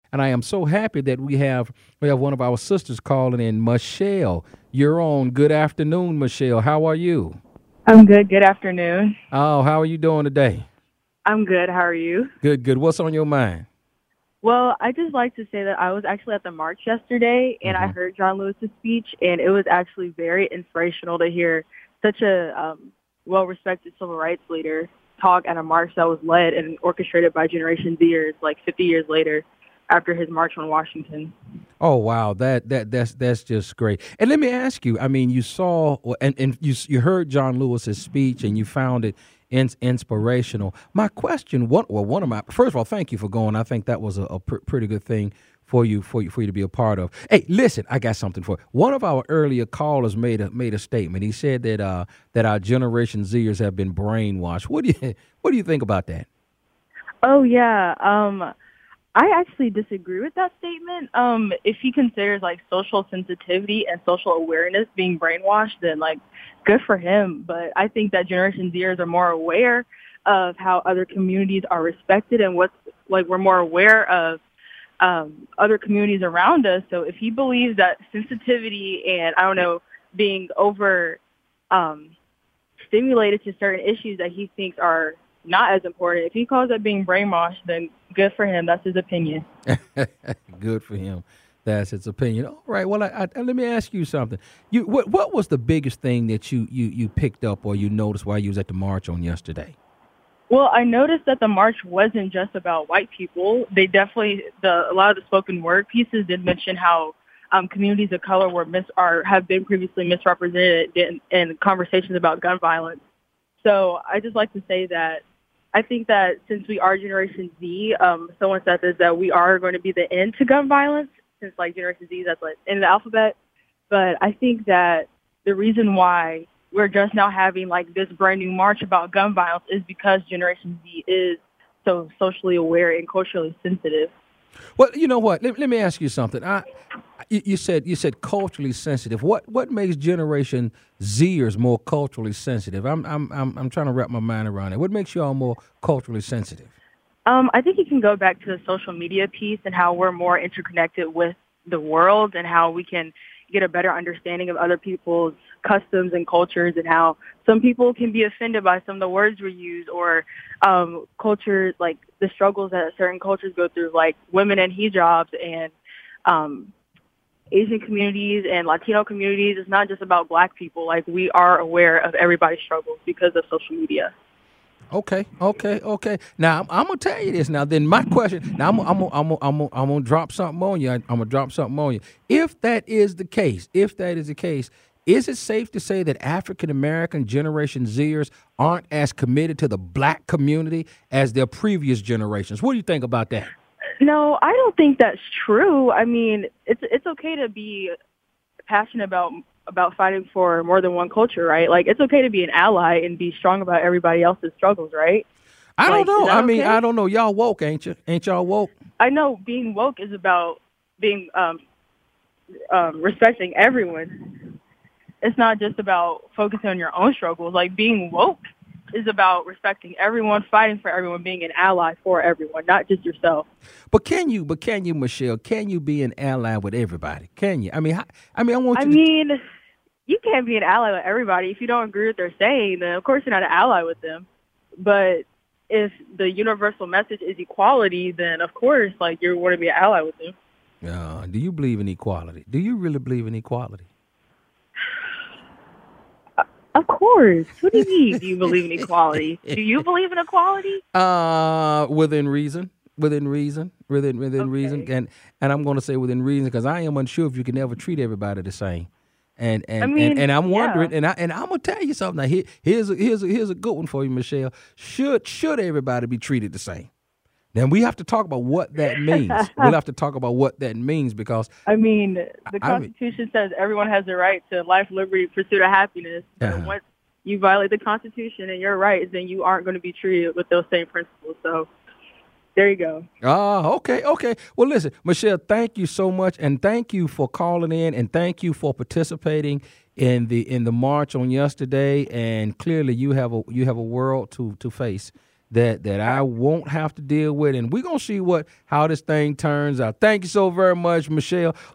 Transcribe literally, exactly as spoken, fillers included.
and I am so happy that we have we have one of our sisters calling in, Michelle. You're on. Good afternoon, Michelle. How are you? I'm good. Good afternoon. Oh, how are you doing today? I'm good. How are you? Good, good. What's on your mind? Well, I just like to say that I was actually at the march yesterday and I Hmm. heard John Lewis's speech, and it was actually very inspirational to hear such a um, well-respected civil rights leader talk at a march that was led and orchestrated by Generation Zers like fifty years later after his march on Washington. Oh wow, that that that's that's just great. And let me ask you. I mean, you saw and and you you heard John Lewis's speech, and you found it in, inspirational. My question, one well, one of my first of all, thank you for going. I think that was a, a pr- pretty good thing for you for you for you to be a part of. Hey, listen, I got something for you. One of our earlier callers made a made a statement. He said that uh that our Generation Zers have been brainwashed. What do you what do you think about that? Oh, yeah. Um, I actually disagree with that statement. Um, if he considers like social sensitivity and social awareness being brainwashed, then like good for him. But I think that Generation Zers are more aware of how other communities are respected and what's like we're more aware of um, other communities around us. So if he believes that sensitivity and I don't know being over um, stimulated to certain issues that he thinks are not as important. If he calls that being brainwashed, then good for him. That's his opinion. Good for him. That's his opinion. All right. Well, I, I, let me ask you something. You what what was the biggest thing that you you you picked up or you noticed while you was at the march on yesterday? Well, I noticed that the march wasn't just about white people. They definitely, the a lot of the spoken word pieces did mention how um, communities of color were mis are have been previously misrepresented in, in conversations about gun violence. So I just like to say that I think that since we are Generation Z, um, someone said this, that we are going to be the end to gun violence, since like Generation Z, that's like in the alphabet. But I think that the reason why we're just now having like this brand new march about gun violence is because Generation Z is so socially aware and culturally sensitive. Well, you know what? Let, let me ask you something. I you, you said you said culturally sensitive. What what makes Generation Zers more culturally sensitive? I'm I'm I'm I'm trying to wrap my mind around it. What makes y'all more culturally sensitive? Um, I think you can go back to the social media piece and how we're more interconnected with the world and how we can get a better understanding of other people's customs and cultures and how some people can be offended by some of the words we use or um, cultures, like the struggles that certain cultures go through, like women in hijabs and um, Asian communities and Latino communities. It's not just about black people. Like we are aware of everybody's struggles because of social media. Okay, okay, okay. Now I'm, I'm gonna tell you this. Now, then my question. Now I'm I'm I'm I'm I'm, I'm gonna drop something on you. I'm gonna drop something on you. If that is the case, if that is the case, is it safe to say that African American Generation Zers aren't as committed to the black community as their previous generations? What do you think about that? No, I don't think that's true. I mean, it's it's okay to be passionate about about fighting for more than one culture, right? Like it's okay to be an ally and be strong about everybody else's struggles, right? I don't Like, is know. that I mean, okay? I don't know. Y'all woke, ain't you? Ain't y'all woke? I know being woke is about being um, um, respecting everyone. It's not just about focusing on your own struggles. Like being woke is about respecting everyone, fighting for everyone, being an ally for everyone, not just yourself. But can you? But can you, Michelle? Can you be an ally with everybody? Can you? I mean, how, I mean, I want I you to. mean, you can't be an ally with everybody. If you don't agree with what they're saying, then of course you're not an ally with them. But if the universal message is equality, then of course, like you want to be an ally with them. Uh, do you believe in equality? Do you really believe in equality? Uh, Of course. What do you mean? Do you believe in equality? Do you believe in equality? Uh, within reason, within reason, within within reason, Okay. and and I'm going to say within reason because I am unsure if you can ever treat everybody the same. And I and and, mean, and I'm yeah. wondering, and I and I'm gonna tell you something. Now, here, here's a, here's a, here's a good one for you, Michelle. Should should everybody be treated the same? Then we have to talk about what that means. We'll have to talk about what that means because I mean, the I mean, Constitution says everyone has the right to life, liberty, pursuit of happiness. But uh-huh. once you violate the Constitution and your rights, then you aren't going to be treated with those same principles. So there you go. Ah, okay, okay. Well, listen, Michelle, thank you so much, and thank you for calling in, and thank you for participating in the in the march on yesterday. And clearly, you have a you have a world to to face, that that I won't have to deal with, and we're gonna see what how this thing turns out. Thank you so very much, Michelle.